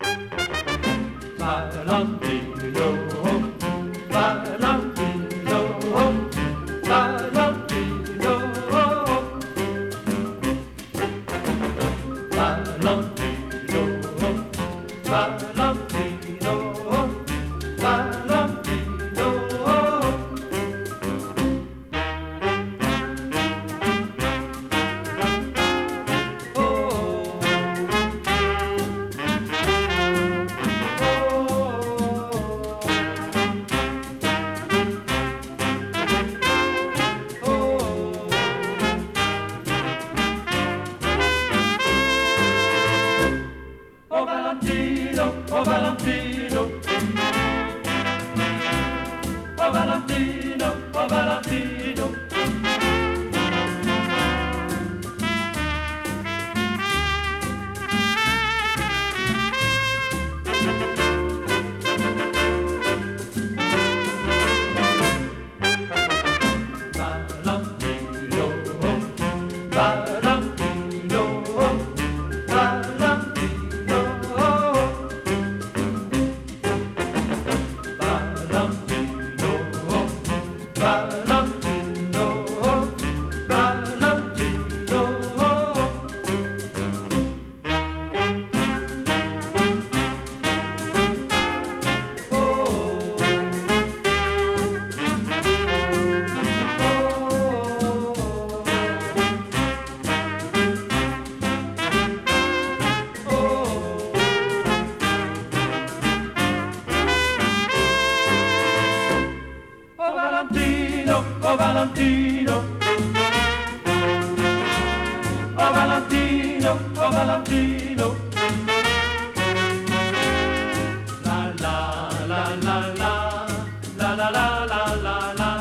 Valentino, Valentino, Valentino, Valentino, Valentino, Valentino. Oh Valentino, oh Valentino, oh Valentino, oh Valentino. Valentino, Valentino, Valentino, Valentino, Valentino, Valentino. Oh Valentino, oh Valentino, oh Valentino, oh Valentino. La la la la la la la la la la la.